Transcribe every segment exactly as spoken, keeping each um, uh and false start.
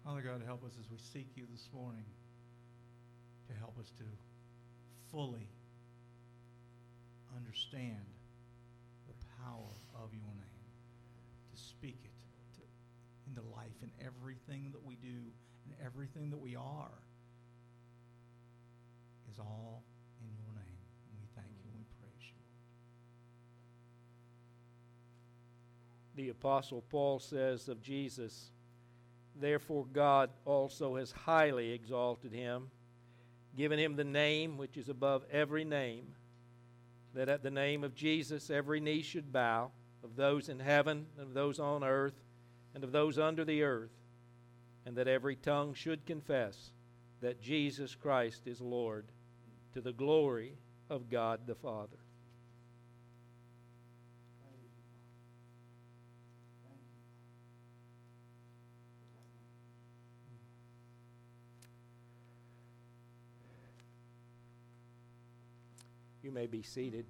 Father God, help us as we seek you this morning to help us to fully understand the power of your name, to speak it to, into life in everything that we do and everything that we are is all in your name. And we thank you and we praise you. The Apostle Paul says of Jesus, "Therefore God also has highly exalted him, given him the name which is above every name, that at the name of Jesus every knee should bow, of those in heaven, and of those on earth, and of those under the earth, and that every tongue should confess that Jesus Christ is Lord, to the glory of God the Father." You may be seated.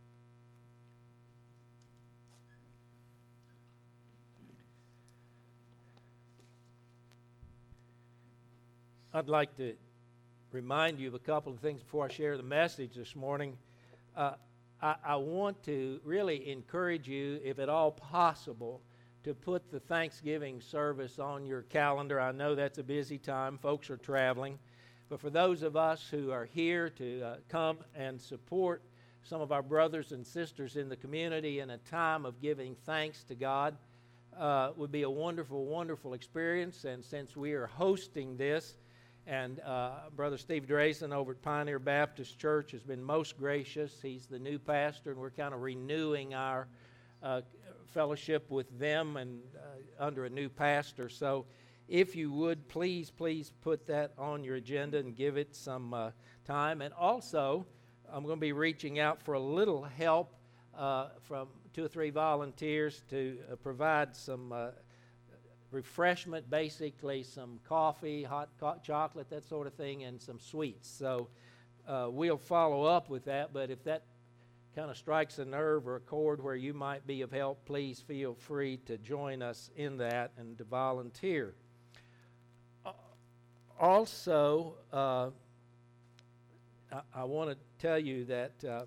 I'd like to remind you of a couple of things before I share the message this morning. Uh, I, I want to really encourage you, if at all possible, to put the Thanksgiving service on your calendar. I know that's a busy time. Folks are traveling. But for those of us who are here to uh, come and support some of our brothers and sisters in the community in a time of giving thanks to God, uh, would be a wonderful, wonderful experience. And since we are hosting this, and uh, Brother Steve Drayson over at Pioneer Baptist Church has been most gracious. He's the new pastor, and we're kind of renewing our uh, fellowship with them and uh, under a new pastor. So if you would, please, please put that on your agenda and give it some uh, time. And also, I'm going to be reaching out for a little help uh, from two or three volunteers to uh, provide some uh, refreshment, basically some coffee, hot co- chocolate, that sort of thing, and some sweets. So uh, we'll follow up with that, but if that kind of strikes a nerve or a chord where you might be of help, please feel free to join us in that and to volunteer. Also, uh, I, I want to tell you that uh,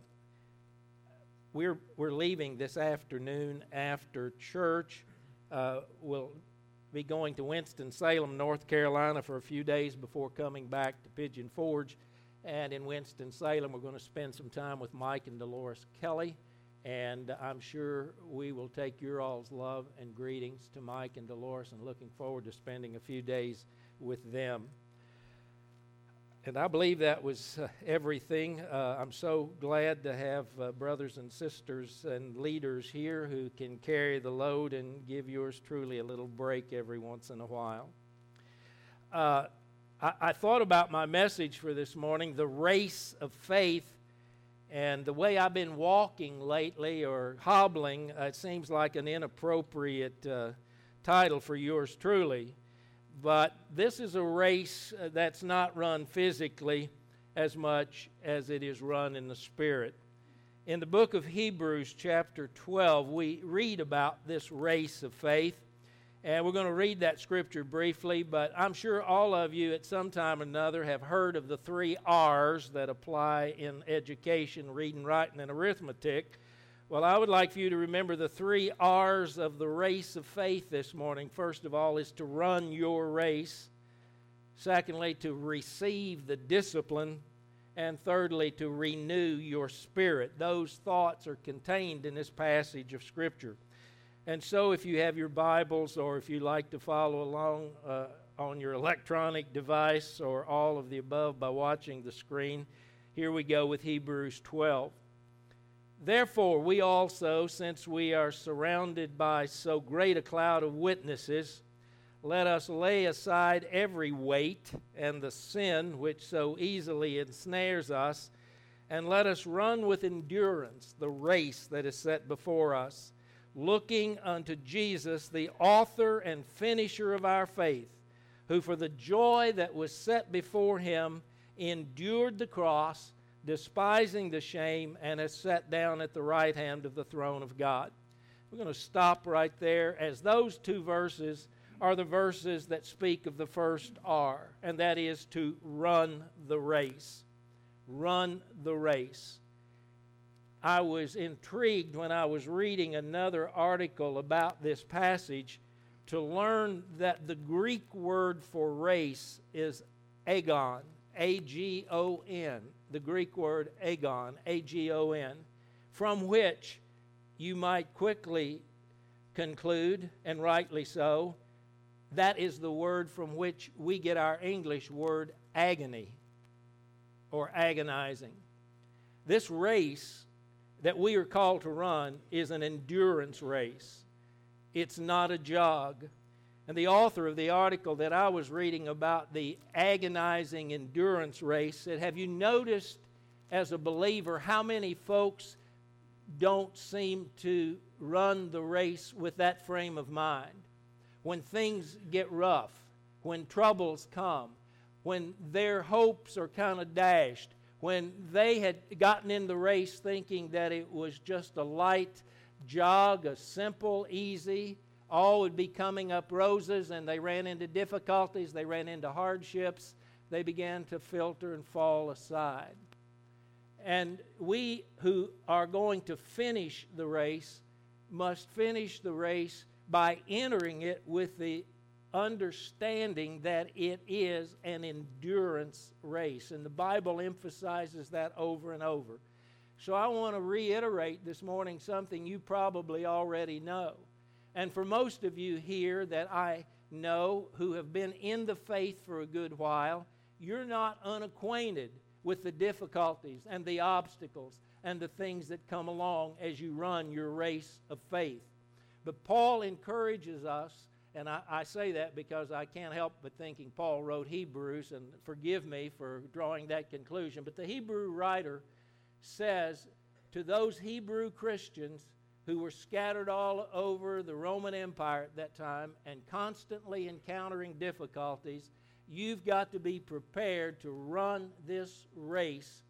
we're we're leaving this afternoon after church. Uh, we'll be going to Winston-Salem, North Carolina, for a few days before coming back to Pigeon Forge. And in Winston-Salem, we're going to spend some time with Mike and Dolores Kelly. And I'm sure we will take your all's love and greetings to Mike and Dolores, and looking forward to spending a few days with them. And I believe that was uh, everything. Uh, I'm so glad to have uh, brothers and sisters and leaders here who can carry the load and give yours truly a little break every once in a while. Uh, I, I thought about my message for this morning, the race of faith, and the way I've been walking lately or hobbling, uh, it seems like an inappropriate uh, title for yours truly. But this is a race that's not run physically as much as it is run in the Spirit. In the book of Hebrews, chapter twelve, we read about this race of faith. And we're going to read that scripture briefly, but I'm sure all of you at some time or another have heard of the three R's that apply in education, reading, writing, and arithmetic. Well, I would like for you to remember the three R's of the race of faith this morning. First of all is to run your race. Secondly, to receive the discipline. And thirdly, to renew your spirit. Those thoughts are contained in this passage of Scripture. And so if you have your Bibles, or if you like to follow along uh, on your electronic device, or all of the above by watching the screen, here we go with Hebrews twelve. Therefore, we also, since we are surrounded by so great a cloud of witnesses, let us lay aside every weight and the sin which so easily ensnares us, and let us run with endurance the race that is set before us, looking unto Jesus, the author and finisher of our faith, who for the joy that was set before him endured the cross, despising the shame, and has sat down at the right hand of the throne of God. We're going to stop right there, as those two verses are the verses that speak of the first R, and that is to run the race. Run the race. I was intrigued when I was reading another article about this passage to learn that the Greek word for race is agon, A G O N, the Greek word agon, A G O N, from which you might quickly conclude, and rightly so, that is the word from which we get our English word agony or agonizing. This race that we are called to run is an endurance race. It's not a jog. And the author of the article that I was reading about the agonizing endurance race said, have you noticed as a believer how many folks don't seem to run the race with that frame of mind? When things get rough, when troubles come, when their hopes are kind of dashed, when they had gotten in the race thinking that it was just a light jog, a simple, easy, all would be coming up roses, and they ran into difficulties, they ran into hardships, they began to filter and fall aside. And we who are going to finish the race must finish the race by entering it with the understanding that it is an endurance race. And the Bible emphasizes that over and over. So I want to reiterate this morning something you probably already know. And for most of you here that I know who have been in the faith for a good while, you're not unacquainted with the difficulties and the obstacles and the things that come along as you run your race of faith. But Paul encourages us, and I, I say that because I can't help but thinking Paul wrote Hebrews, and forgive me for drawing that conclusion, but the Hebrew writer says to those Hebrew Christians who were scattered all over the Roman Empire at that time and constantly encountering difficulties, you've got to be prepared to run this race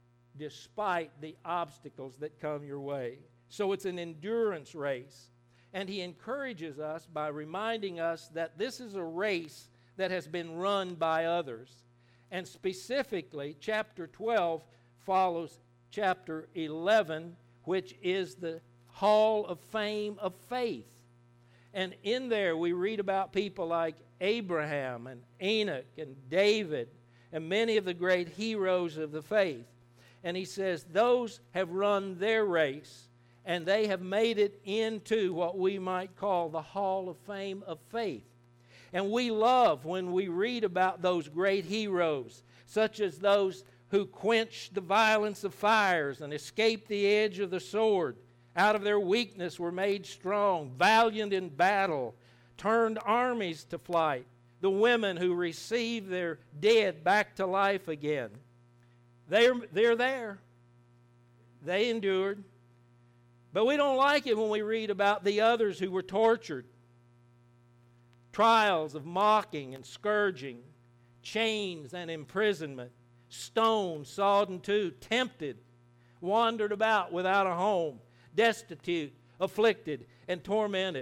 despite the obstacles that come your way. So it's an endurance race. And he encourages us by reminding us that this is a race that has been run by others. And specifically, chapter twelve follows chapter eleven, which is the Hall of Fame of Faith. And in there we read about people like Abraham and Enoch and David and many of the great heroes of the faith. And he says those have run their race, and they have made it into what we might call the Hall of Fame of Faith. And we love when we read about those great heroes, such as those who quenched the violence of fires and escaped the edge of the sword. Out of their weakness were made strong, valiant in battle, turned armies to flight. The women who received their dead back to life again. They're, they're there. They endured. But we don't like it when we read about the others who were tortured. Trials of mocking and scourging, chains and imprisonment, stoned, sawed in two, tempted, wandered about without a home, destitute, afflicted, and tormented.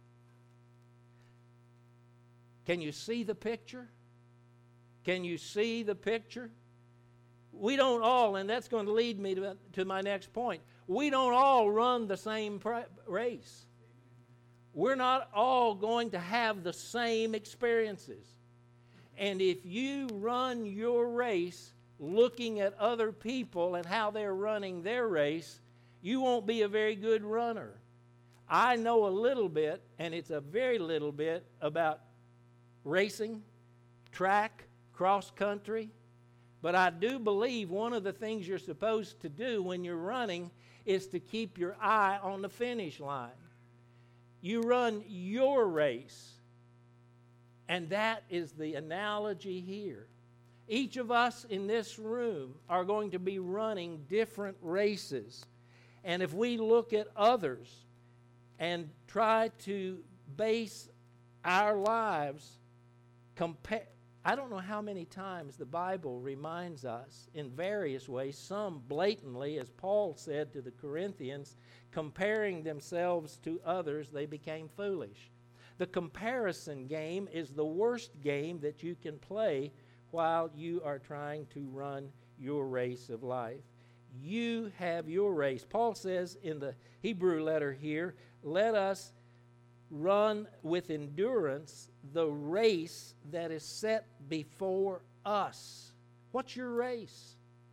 Can you see the picture? Can you see the picture? We don't all, and that's going to lead me to, to my next point, we don't all run the same race. We're not all going to have the same experiences. And if you run your race looking at other people and how they're running their race, you won't be a very good runner. I know a little bit, and it's a very little bit, about racing, track, cross country. But I do believe one of the things you're supposed to do when you're running is to keep your eye on the finish line. You run your race. And that is the analogy here. Each of us in this room are going to be running different races. And if we look at others and try to base our lives, compare, I don't know how many times the Bible reminds us in various ways, some blatantly, as Paul said to the Corinthians, comparing themselves to others, they became foolish. The comparison game is the worst game that you can play while you are trying to run your race of life. You have your race. Paul says in the Hebrew letter here, let us run with endurance the race that is set before us. What's your race?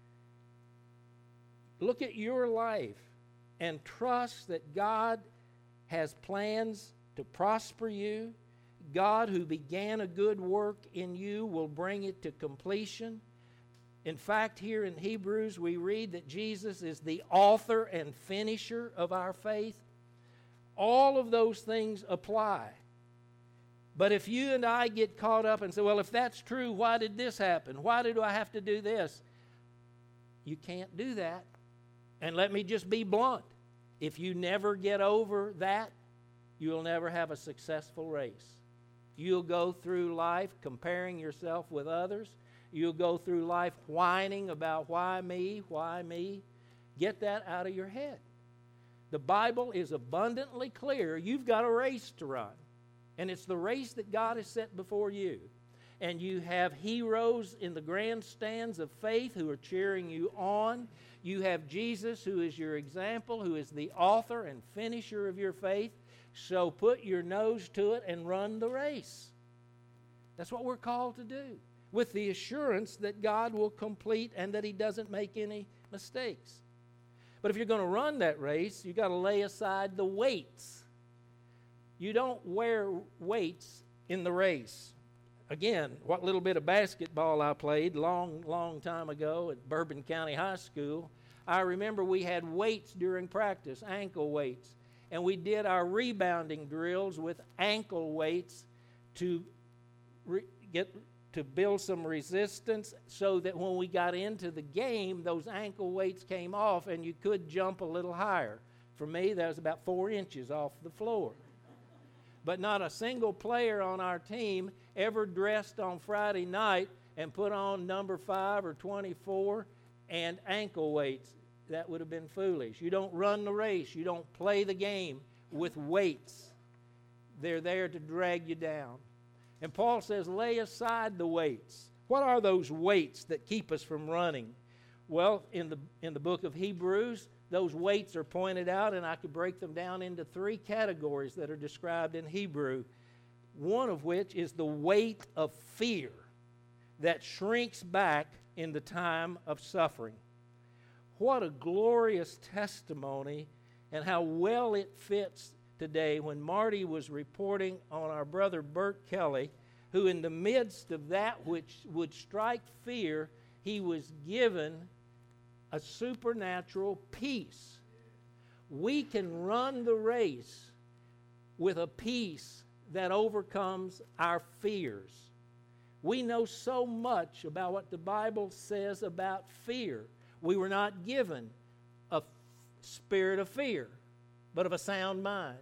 Look at your life and trust that God has plans to prosper you. God, who began a good work in you, will bring it to completion. In fact, here in Hebrews, we read that Jesus is the author and finisher of our faith. All of those things apply. But if you and I get caught up and say, well, if that's true, why did this happen? Why do I have to do this? You can't do that. And let me just be blunt. If you never get over that, you'll never have a successful race. You'll go through life comparing yourself with others. You'll go through life whining about why me, why me. Get that out of your head. The Bible is abundantly clear. You've got a race to run. And it's the race that God has set before you. And you have heroes in the grandstands of faith who are cheering you on. You have Jesus, who is your example, who is the author and finisher of your faith. So put your nose to it and run the race. That's what we're called to do, with the assurance that God will complete and that He doesn't make any mistakes. But if you're going to run that race, you've got to lay aside the weights. You don't wear weights in the race. Again, what little bit of basketball I played long, long time ago at Bourbon County High School, I remember we had weights during practice, ankle weights. And we did our rebounding drills with ankle weights to re- get to build some resistance so that when we got into the game, those ankle weights came off and you could jump a little higher. For me, that was about four inches off the floor. But not a single player on our team ever dressed on Friday night and put on number five or twenty-four and ankle weights. That would have been foolish. You don't run the race. You don't play the game with weights. They're there to drag you down. And Paul says, lay aside the weights. What are those weights that keep us from running? Well, in the, in the book of Hebrews, those weights are pointed out, and I could break them down into three categories that are described in Hebrew, one of which is the weight of fear that shrinks back in the time of suffering. What a glorious testimony, and how well it fits today when Marty was reporting on our brother Bert Kelly, who in the midst of that which would strike fear, he was given a supernatural peace. We can run the race with a peace that overcomes our fears. We know so much about what the Bible says about fear. We were not given a spirit of fear, but of a sound mind.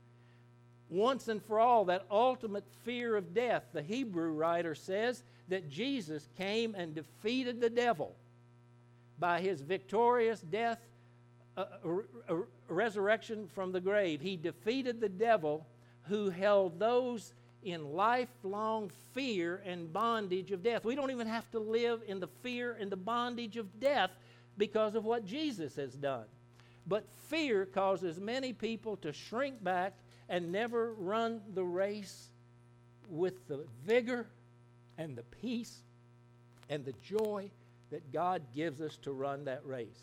Once and for all, that ultimate fear of death, the Hebrew writer says that Jesus came and defeated the devil by His victorious death, uh, uh, resurrection from the grave. He defeated the devil who held those in lifelong fear and bondage of death. We don't even have to live in the fear and the bondage of death because of what Jesus has done. But fear causes many people to shrink back and never run the race with the vigor and the peace and the joy that God gives us to run that race.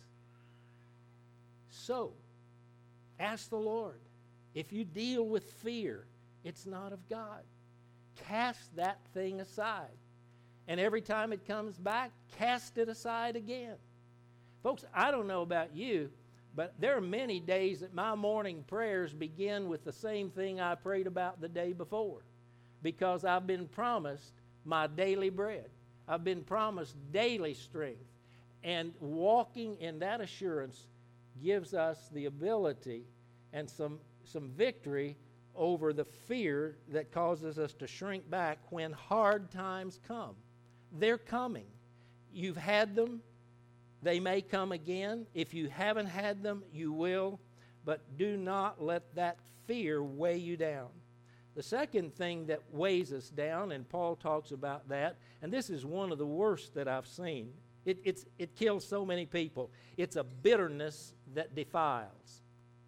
So, ask the Lord, if you deal with fear, it's not of God. Cast that thing aside. And every time it comes back, cast it aside again. Folks, I don't know about you, but there are many days that my morning prayers begin with the same thing I prayed about the day before, because I've been promised my daily bread. I've been promised daily strength. And walking in that assurance gives us the ability and some, some victory over the fear that causes us to shrink back when hard times come. They're coming. You've had them. They may come again. If you haven't had them, you will. But do not let that fear weigh you down. The second thing that weighs us down, and Paul talks about that, and this is one of the worst that I've seen. It, it's, it kills so many people. It's a bitterness that defiles.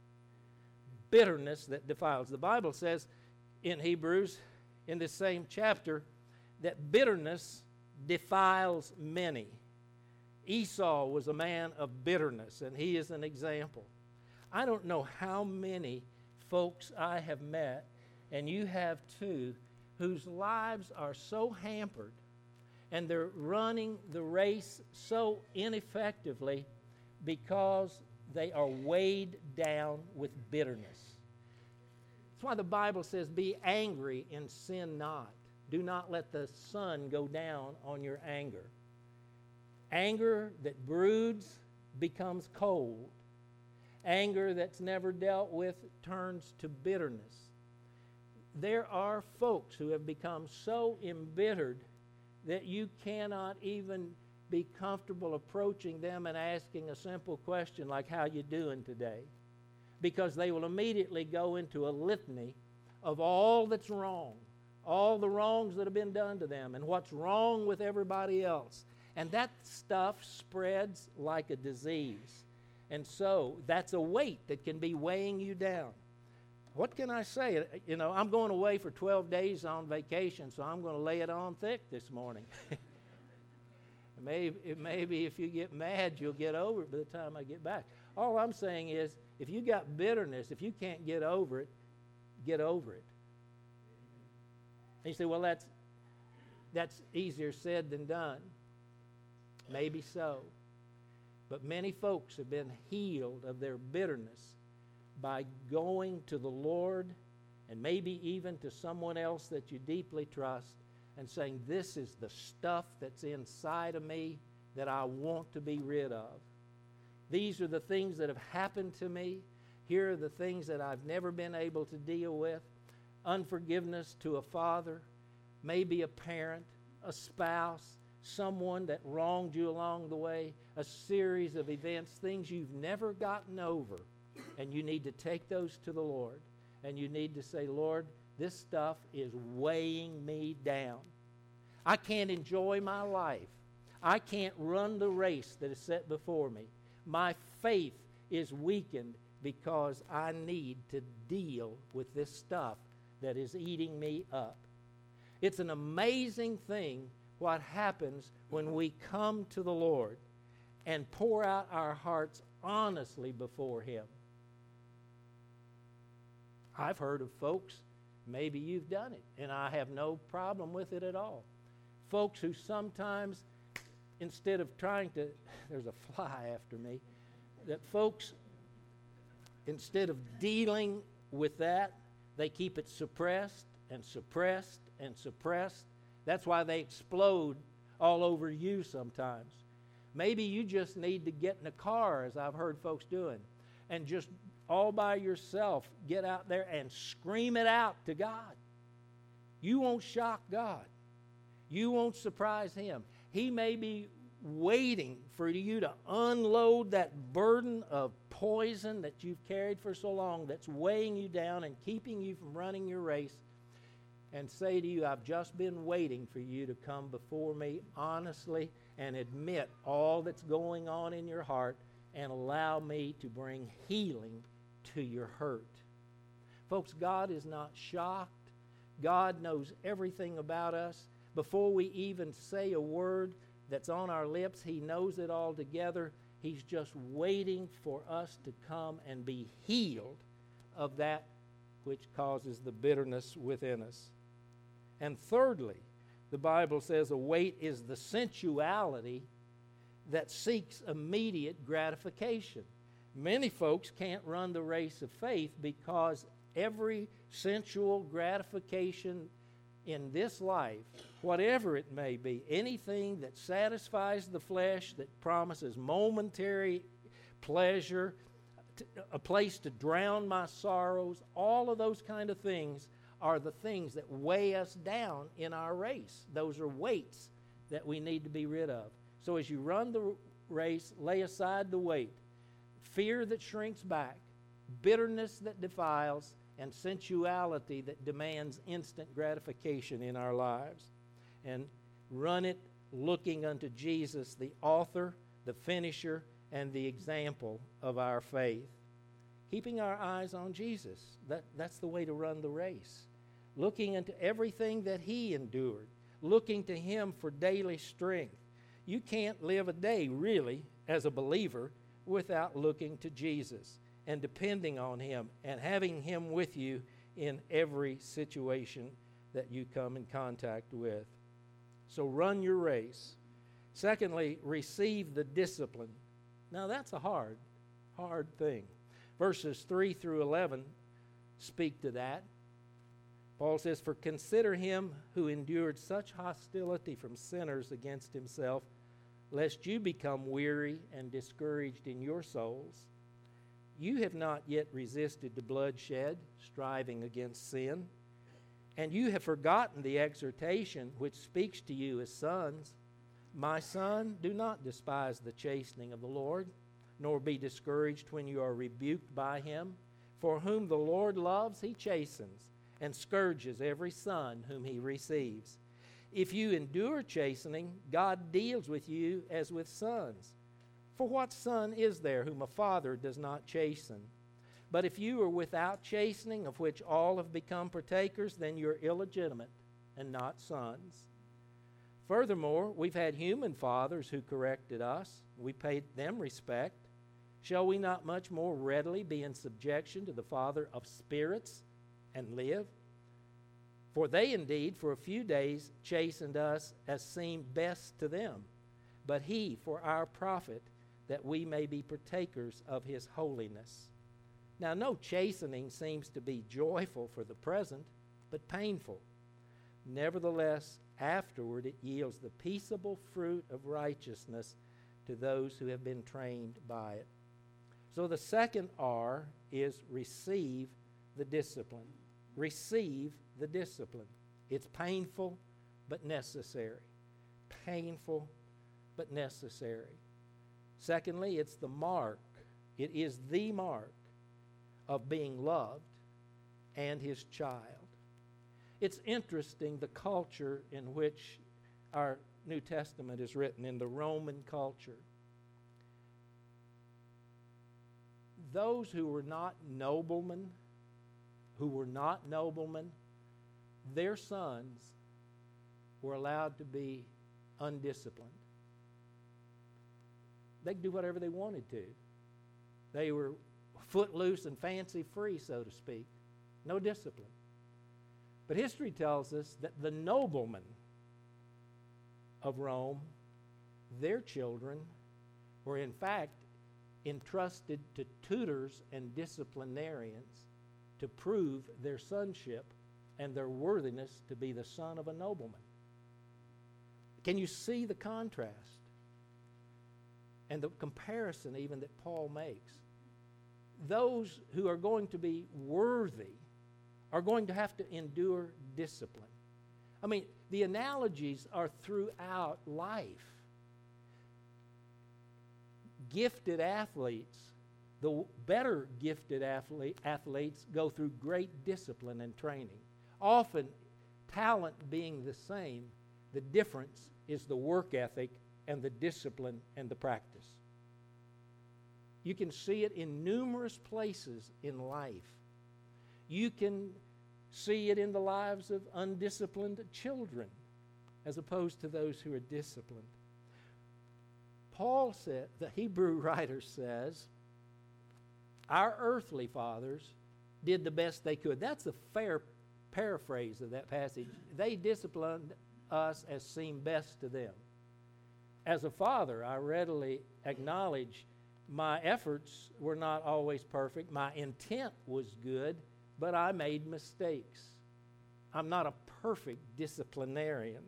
Bitterness that defiles. The Bible says in Hebrews, in this same chapter, that bitterness defiles many. Esau was a man of bitterness, and he is an example. I don't know how many folks I have met, and you have too, whose lives are so hampered and they're running the race so ineffectively because they are weighed down with bitterness. That's why the Bible says, be angry and sin not. Do not let the sun go down on your anger. Anger that broods becomes cold. Anger that's never dealt with turns to bitterness. There are folks who have become so embittered that you cannot even be comfortable approaching them and asking a simple question like, how you doing today? Because they will immediately go into a litany of all that's wrong, all the wrongs that have been done to them, and what's wrong with everybody else. And that stuff spreads like a disease. And so that's a weight that can be weighing you down. What can I say? You know, I'm going away for twelve days on vacation, so I'm going to lay it on thick this morning. maybe, maybe if you get mad, you'll get over it by the time I get back. All I'm saying is, if you got bitterness, if you can't get over it, get over it. And you say, well, that's, that's easier said than done. Maybe so. But many folks have been healed of their bitterness by going to the Lord and maybe even to someone else that you deeply trust and saying, this is the stuff that's inside of me that I want to be rid of. These are the things that have happened to me. Here are the things that I've never been able to deal with. Unforgiveness to a father, maybe a parent, a spouse, someone that wronged you along the way, a series of events, things you've never gotten over. And you need to take those to the Lord. And you need to say, Lord, this stuff is weighing me down. I can't enjoy my life. I can't run the race that is set before me. My faith is weakened because I need to deal with this stuff that is eating me up. It's an amazing thing what happens when we come to the Lord and pour out our hearts honestly before Him. I've heard of folks, maybe you've done it, and I have no problem with it at all. Folks who sometimes, instead of trying to, there's a fly after me, that folks, instead of dealing with that, they keep it suppressed and suppressed and suppressed. That's why they explode all over you sometimes. Maybe you just need to get in a car, as I've heard folks doing, and just all by yourself get out there and scream it out to God. You won't shock God. You won't surprise Him. He may be waiting for you to unload that burden of poison that you've carried for so long that's weighing you down and keeping you from running your race, and say to you, I've just been waiting for you to come before me honestly and admit all that's going on in your heart and allow me to bring healing to your hurt. Folks, God is not shocked. God knows everything about us. Before we even say a word that's on our lips, He knows it all together. He's just waiting for us to come and be healed of that which causes the bitterness within us. And thirdly, the Bible says a weight is the sensuality that seeks immediate gratification. Many folks can't run the race of faith because every sensual gratification in this life, whatever it may be, anything that satisfies the flesh, that promises momentary pleasure, a place to drown my sorrows, all of those kind of things are the things that weigh us down in our race. Those are weights that we need to be rid of. So as you run the race, lay aside the weight, fear that shrinks back, bitterness that defiles, and sensuality that demands instant gratification in our lives. And run it looking unto Jesus, the author, the finisher, and the example of our faith. Keeping our eyes on Jesus. That, that's the way to run the race. Looking into everything that he endured. Looking to him for daily strength. You can't live a day, really, as a believer, without looking to Jesus and depending on him and having him with you in every situation that you come in contact with. So run your race. Secondly, receive the discipline. Now that's a hard, hard thing. Verses three through eleven speak to that. Paul says, "For consider him who endured such hostility from sinners against himself, lest you become weary and discouraged in your souls. You have not yet resisted to bloodshed, striving against sin. And you have forgotten the exhortation which speaks to you as sons. My son, do not despise the chastening of the Lord, nor be discouraged when you are rebuked by him. For whom the Lord loves, he chastens, and scourges every son whom he receives. If you endure chastening, God deals with you as with sons. For what son is there whom a father does not chasten? But if you are without chastening, of which all have become partakers, then you're illegitimate and not sons. Furthermore, we've had human fathers who corrected us. We paid them respect. Shall we not much more readily be in subjection to the Father of spirits and live? For they indeed for a few days chastened us as seemed best to them, but he for our profit, that we may be partakers of his holiness. Now no chastening seems to be joyful for the present, but painful. Nevertheless, afterward it yields the peaceable fruit of righteousness to those who have been trained by it." So the second R is receive the discipline. Receive the discipline. It's painful but necessary. Painful but necessary. Secondly, it's the mark. It is the mark of being loved and his child. It's interesting the culture in which our New Testament is written, in the Roman culture. Those who were not noblemen, who were not noblemen, their sons were allowed to be undisciplined. They could do whatever they wanted to. They were footloose and fancy-free, so to speak. No discipline. But history tells us that the noblemen of Rome, their children, were in fact entrusted to tutors and disciplinarians to prove their sonship and their worthiness to be the son of a nobleman. Can you see the contrast and the comparison even that Paul makes? Those who are going to be worthy are going to have to endure discipline. I mean, the analogies are throughout life. Gifted athletes, the better gifted athlete, athletes go through great discipline and training. Often, talent being the same, the difference is the work ethic and the discipline and the practice. You can see it in numerous places in life. You can see it in the lives of undisciplined children as opposed to those who are disciplined. Paul said, the Hebrew writer says, our earthly fathers did the best they could. That's a fair paraphrase of that passage. They disciplined us as seemed best to them. As a father, I readily acknowledge my efforts were not always perfect. My intent was good, but I made mistakes. I'm not a perfect disciplinarian.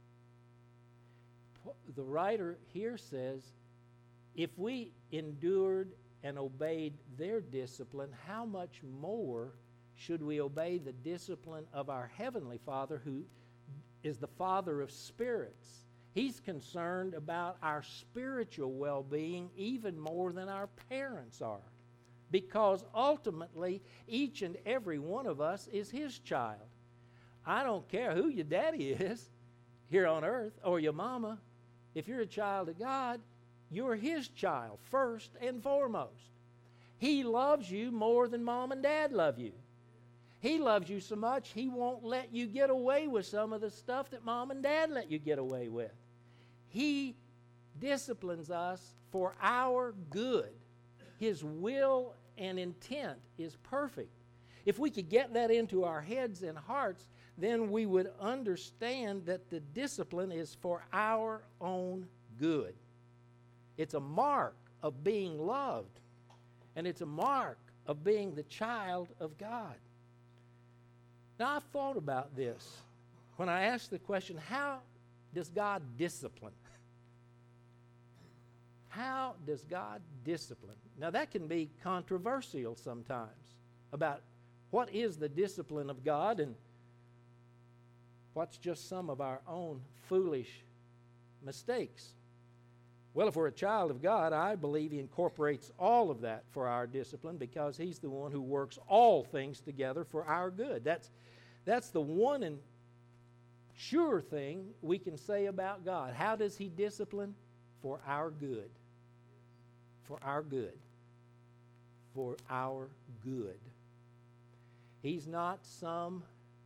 The writer here says, if we endured and obeyed their discipline, how much more should we obey the discipline of our Heavenly Father, who is the Father of spirits? He's concerned about our spiritual well-being even more than our parents are. because ultimately each and every one of us is His child. I don't care who your daddy is here on earth or your mama. If you're a child of God, you're His child first and foremost. He loves you more than mom and dad love you. He loves you so much, He won't let you get away with some of the stuff that mom and dad let you get away with. He disciplines us for our good. His will and intent is perfect. If we could get that into our heads and hearts, then we would understand that the discipline is for our own good. It's a mark of being loved, and it's a mark of being the child of God. Now, I've thought about this when I asked the question, how does God discipline? How does God discipline? Now, that can be controversial sometimes about what is the discipline of God and what's just some of our own foolish mistakes. Well, if we're a child of God, I believe He incorporates all of that for our discipline because He's the one who works all things together for our good. That's, that's the one and sure thing we can say about God. How does He discipline? For our good. For our good. For our good. He's not some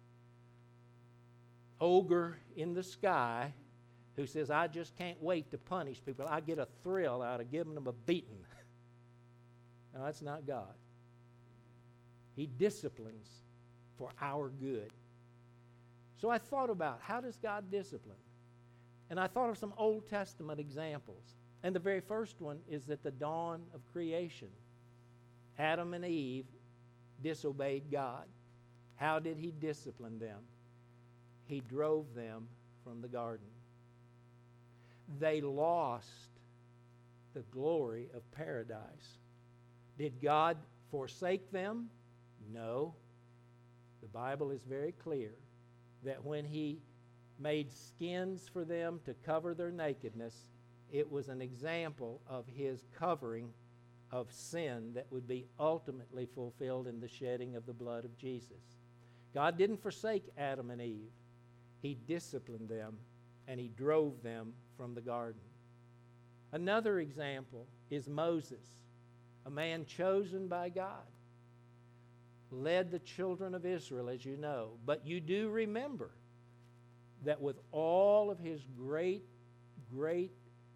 ogre in the sky who says, I just can't wait to punish people. I get a thrill out of giving them a beating. No, that's not God. He disciplines for our good. So I thought about, how does God discipline? And I thought of some Old Testament examples. And the very first one is at the dawn of creation. Adam and Eve disobeyed God. How did He discipline them? He drove them from the garden. They lost the glory of paradise. Did God forsake them? No. The Bible is very clear that when He made skins for them to cover their nakedness, it was an example of His covering of sin that would be ultimately fulfilled in the shedding of the blood of Jesus. God didn't forsake Adam and Eve. He disciplined them and He drove them from the garden. Another example is Moses, a man chosen by God, led the children of Israel, as you know. But you do remember that with all of his great, great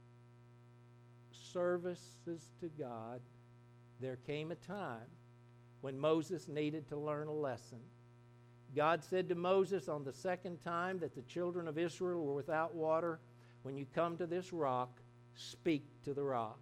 services to God, there came a time when Moses needed to learn a lesson. God said to Moses on the second time that the children of Israel were without water, when you come to this rock, speak to the rock.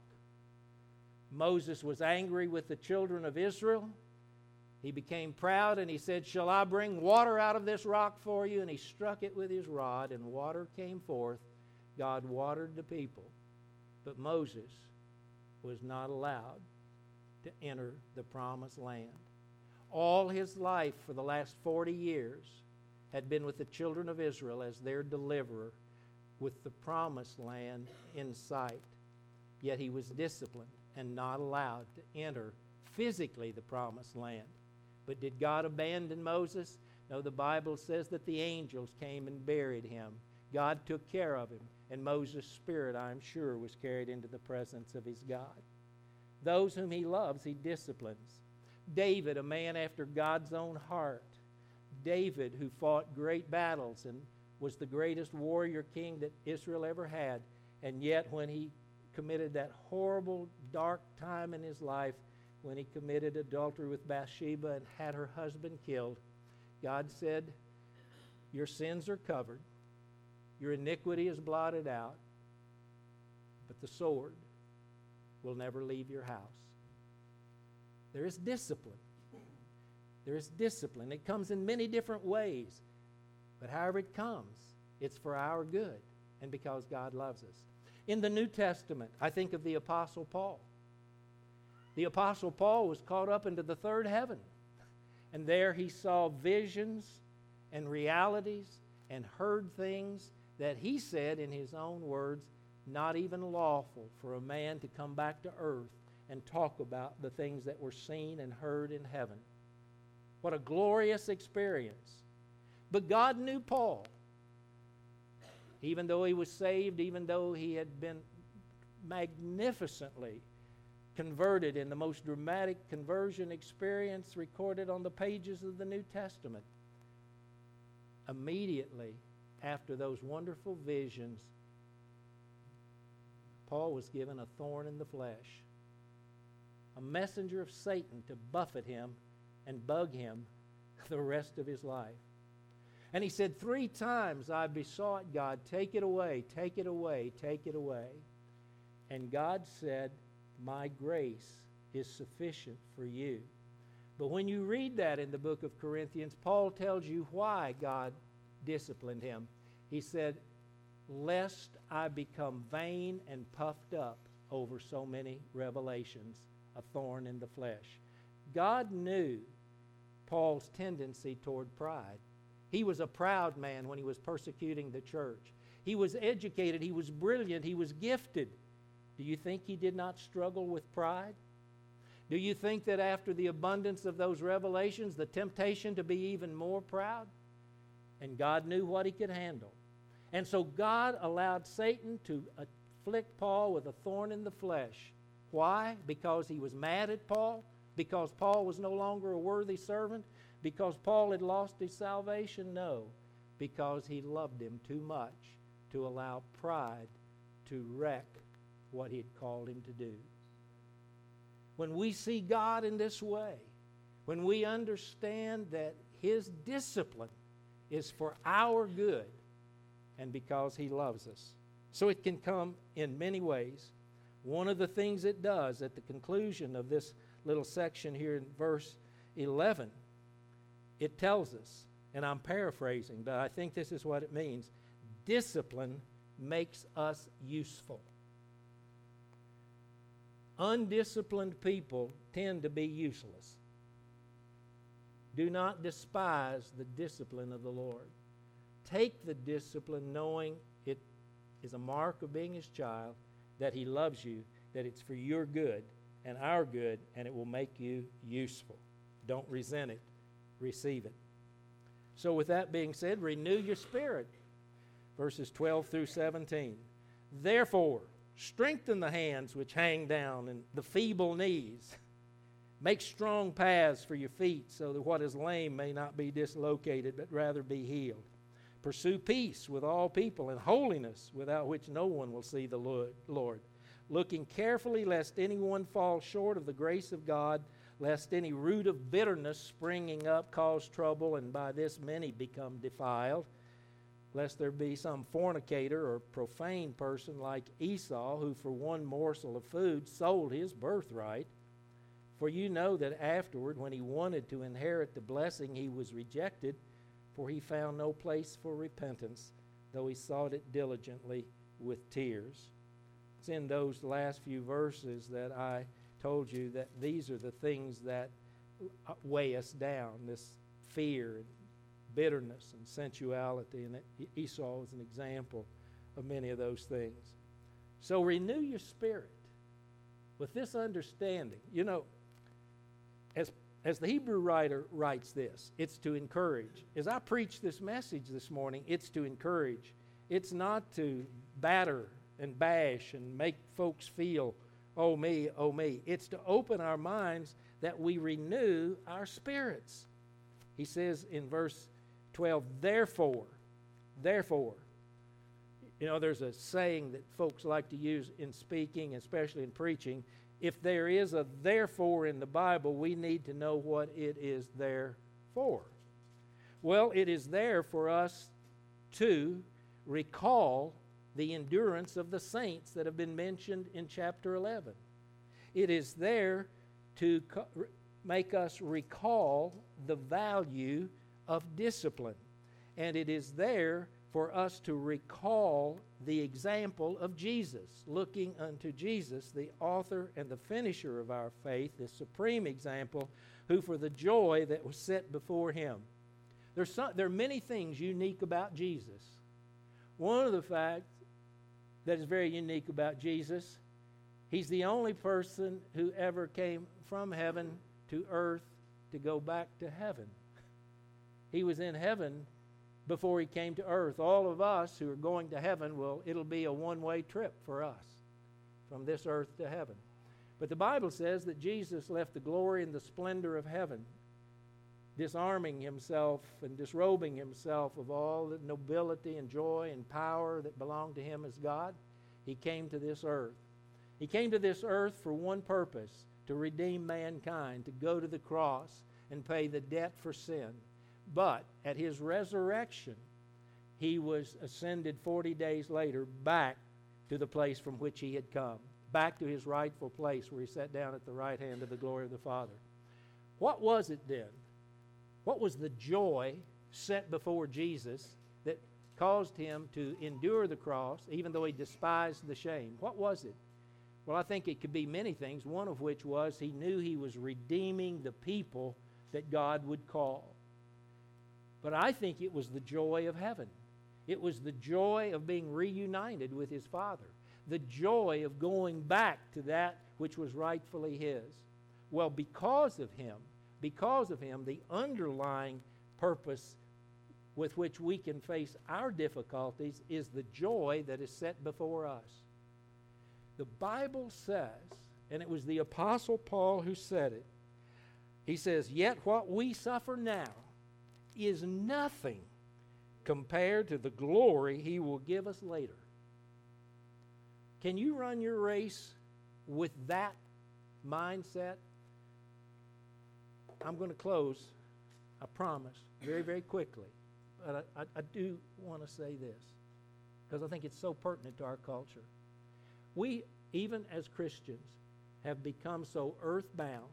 Moses was angry with the children of Israel. He became proud and he said, shall I bring water out of this rock for you? And he struck it with his rod and water came forth. God watered the people. But Moses was not allowed to enter the promised land. All his life for the last forty years had been with the children of Israel as their deliverer, with the promised land in sight. Yet he was disciplined and not allowed to enter physically the promised land. But did God abandon Moses? No, the Bible says that the angels came and buried him. God took care of him, and Moses' spirit, I'm sure, was carried into the presence of his God. Those whom he loves, he disciplines. David, a man after God's own heart. David, who fought great battles and was the greatest warrior king that Israel ever had. And yet when he committed that horrible, dark time in his life, when he committed adultery with Bathsheba and had her husband killed, God said, your sins are covered, your iniquity is blotted out, but the sword will never leave your house. There is discipline. There is discipline. It comes in many different ways. But however it comes, it's for our good and because God loves us. In the New Testament, I think of the Apostle Paul. The Apostle Paul was caught up into the third heaven. And there he saw visions and realities and heard things that he said in his own words, not even lawful for a man to come back to earth and talk about the things that were seen and heard in heaven. What a glorious experience. But God knew Paul. Even though he was saved, even though he had been magnificently converted in the most dramatic conversion experience recorded on the pages of the New Testament, immediately after those wonderful visions, Paul was given a thorn in the flesh, a messenger of Satan to buffet him and bug him the rest of his life. And he said, three times I besought God, take it away, take it away, take it away. And God said, my grace is sufficient for you. But when you read that in the book of Corinthians, Paul tells you why God disciplined him. He said, lest I become vain and puffed up over so many revelations, a thorn in the flesh. God knew Paul's tendency toward pride. He was a proud man when he was persecuting the church. He was educated, he was brilliant, he was gifted. Do you think he did not struggle with pride? Do you think that after the abundance of those revelations, the temptation to be even more proud? And God knew what he could handle. And so God allowed Satan to afflict Paul with a thorn in the flesh. Why? Because he was mad at Paul? Because Paul was no longer a worthy servant? Because Paul had lost his salvation? No. Because he loved him too much to allow pride to wreck what he had called him to do. When we see God in this way, when we understand that his discipline is for our good and because he loves us. So it can come in many ways. One of the things it does at the conclusion of this little section here in verse eleven, it tells us, and I'm paraphrasing, but I think this is what it means, discipline makes us useful. Undisciplined people tend to be useless. Do not despise the discipline of the Lord. Take the discipline knowing it is a mark of being his child, that he loves you, that it's for your good and our good, and it will make you useful. Don't resent it. Receive it. So with that being said, renew your spirit. Verses twelve through seventeen. Therefore, strengthen the hands which hang down and the feeble knees. Make strong paths for your feet so that what is lame may not be dislocated, but rather be healed. Pursue peace with all people and holiness, without which no one will see the Lord. Looking carefully lest anyone fall short of the grace of God, lest any root of bitterness springing up cause trouble, and by this many become defiled. Lest there be some fornicator or profane person like Esau, who for one morsel of food sold his birthright. For you know that afterward, when he wanted to inherit the blessing, he was rejected, for he found no place for repentance, though he sought it diligently with tears. It's in those last few verses that I told you that these are the things that weigh us down, this fear and bitterness and sensuality, and Esau is an example of many of those things. So renew your spirit with this understanding. You know, as as the Hebrew writer writes this, it's to encourage. As I preach this message this morning, it's to encourage. It's not to batter and bash and make folks feel, oh me, oh me. It's to open our minds that we renew our spirits. He says in verse twelve, therefore, therefore. You know, there's a saying that folks like to use in speaking, especially in preaching. If there is a therefore in the Bible, we need to know what it is there for. Well, it is there for us to recall the endurance of the saints that have been mentioned in chapter eleven. It is there to co- make us recall the value of discipline. And it is there for us to recall the example of Jesus, looking unto Jesus, the author and the finisher of our faith, the supreme example, who for the joy that was set before him. There's some, there are many things unique about Jesus. One of the facts that is very unique about Jesus He's the only person who ever came from heaven to earth to go back to heaven. He was in heaven before he came to earth. All of us who are going to heaven, well, it'll be a one-way trip for us from this earth to heaven. But the Bible says that Jesus left the glory and the splendor of heaven, disarming himself and disrobing himself of all the nobility and joy and power that belonged to him as God. He came to this earth. He came to this earth for one purpose, to redeem mankind, to go to the cross and pay the debt for sin. But at his resurrection, he was ascended forty days later back to the place from which he had come, back to his rightful place where he sat down at the right hand of the glory of the Father. What was it then? What was the joy set before Jesus that caused him to endure the cross, even though he despised the shame? What was it? Well, I think it could be many things, one of which was he knew he was redeeming the people that God would call. But I think it was the joy of heaven. It was the joy of being reunited with his Father, the joy of going back to that which was rightfully his. Well, because of him, because of him, the underlying purpose with which we can face our difficulties is the joy that is set before us. The Bible says, and it was the Apostle Paul who said it, he says, "Yet what we suffer now is nothing compared to the glory he will give us later." Can you run your race with that mindset? I'm going to close, I promise, very, very quickly. But I, I, I do want to say this, because I think it's so pertinent to our culture. We, even as Christians, have become so earthbound,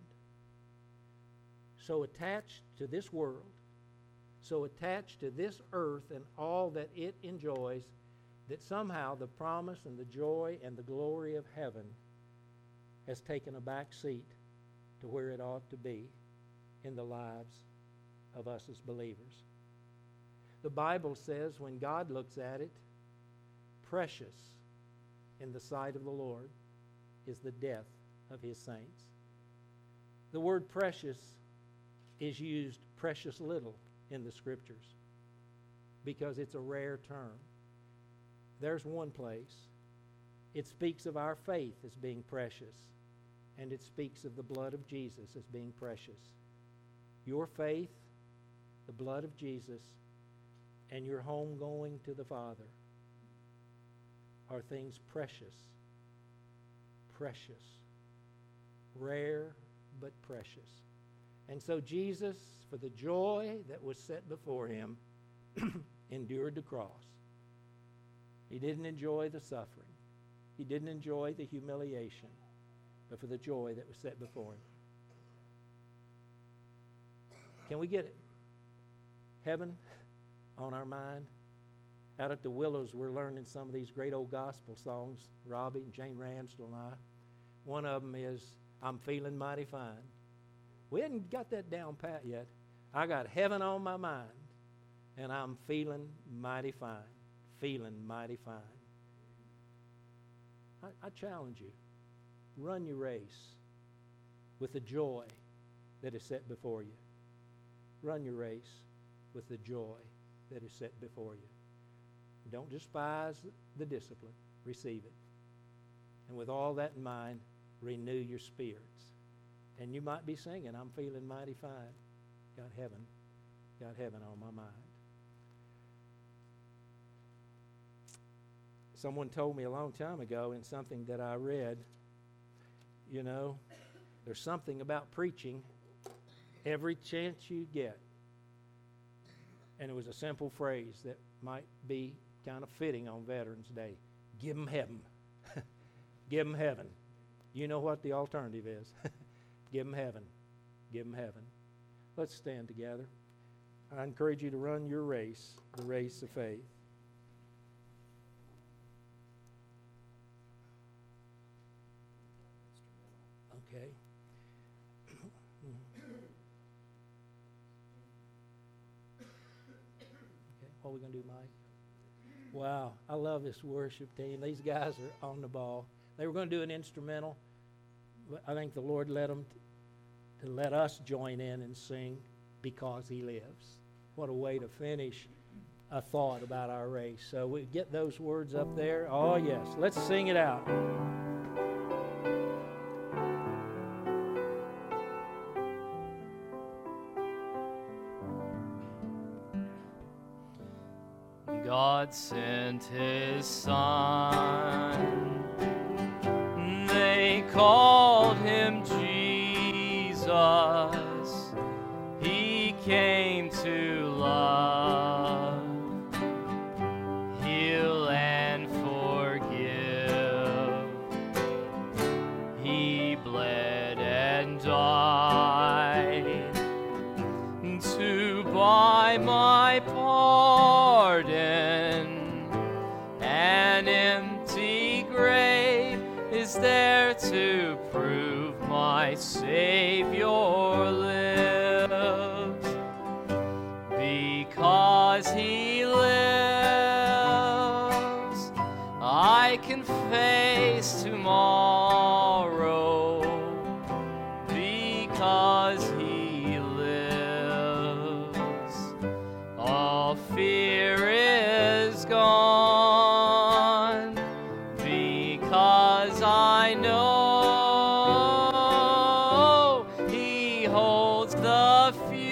so attached to this world, so attached to this earth and all that it enjoys, that somehow the promise and the joy and the glory of heaven has taken a back seat to where it ought to be in the lives of us as believers. The Bible says when God looks at it, precious in the sight of the Lord is the death of his saints. The word precious is used precious little in the Scriptures because it's a rare term. There's one place. It speaks of our faith as being precious, and it speaks of the blood of Jesus as being precious. Your faith, the blood of Jesus, and your home going to the Father are things precious, precious, rare but precious. And so Jesus, for the joy that was set before him, endured the cross. He didn't enjoy the suffering. He didn't enjoy the humiliation, but for the joy that was set before him. Can we get heaven on our mind? Out at the Willows, we're learning some of these great old gospel songs, Robbie and Jane Ramsdell and I. One of them is, "I'm Feeling Mighty Fine." We hadn't got that down pat yet. I got heaven on my mind, and I'm feeling mighty fine, feeling mighty fine. I, I challenge you, run your race with the joy that is set before you. Run your race with the joy that is set before you. Don't despise the discipline. Receive it. And with all that in mind, renew your spirits. And you might be singing, "I'm feeling mighty fine." Got heaven. Got heaven on my mind. Someone told me a long time ago in something that I read, you know, there's something about preaching every chance you get. And it was a simple phrase that might be kind of fitting on Veterans Day. Give them heaven. Give them heaven. You know what the alternative is. Give them heaven. Give them heaven. Let's stand together. I encourage you to run your race, the race of faith. Okay. Okay, what are we going to do, Mike? Wow, I love this worship team. These guys are on the ball. They were going to do an instrumental. But I think the Lord led them to let us join in and sing Because He Lives. What a way to finish a thought about our race. So we get those words up there. Oh, yes. Let's sing it out. God sent His Son. They called Him Jesus. He came to love, heal, and forgive. He bled and died to buy my pardon. An empty grave is there to prove my Savior lives. Because He lives, I can face tomorrow. Because He lives, all fear is gone. Because I know He holds the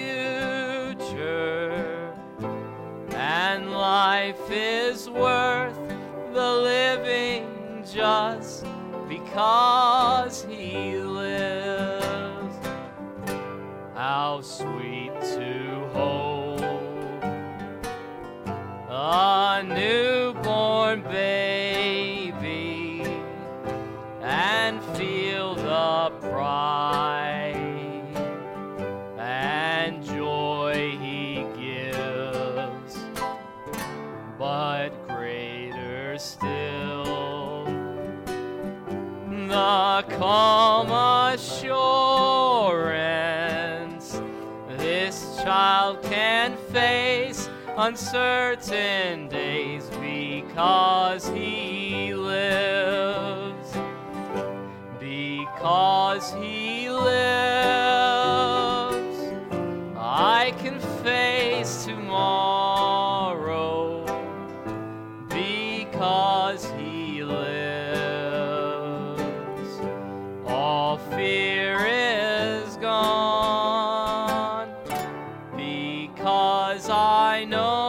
future, and life is worth the living just because He lives. How sweet to hold a newborn baby and feel the pride and joy He gives. But greater still, the calm assurance this child can face uncertain days because He lives. Because He lives, I can face tomorrow. Because He lives, all fear is gone. Because I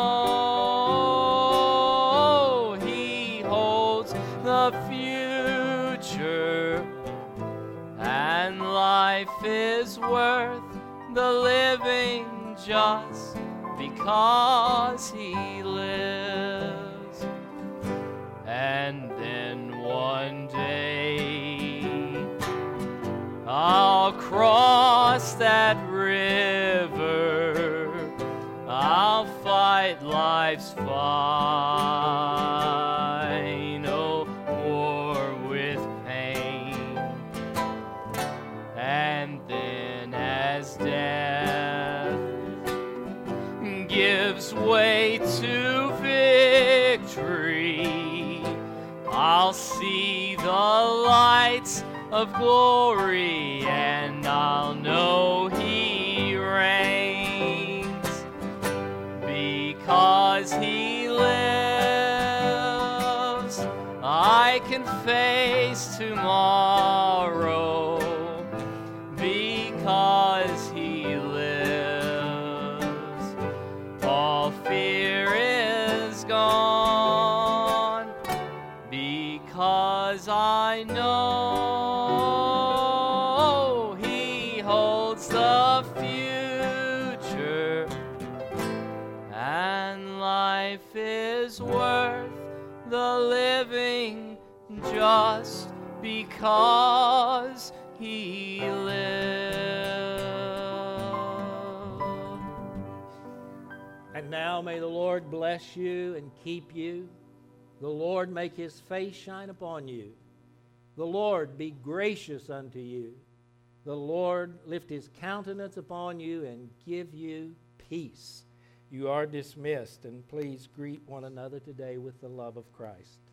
know He holds the future, and life is worth the living just because He lives. And then one day I'll cross that river, I'll fight life's final war with pain. And then as death gives way to victory, I'll see the lights of glory, and I'll know He reigns. Because He lives, I can face tomorrow. Because He lives, all fear is gone. Because I know He holds the future, and life is worth the living just because He lives. And now may the Lord bless you and keep you. The Lord make His face shine upon you. The Lord be gracious unto you. The Lord lift His countenance upon you and give you peace. You are dismissed, and please greet one another today with the love of Christ.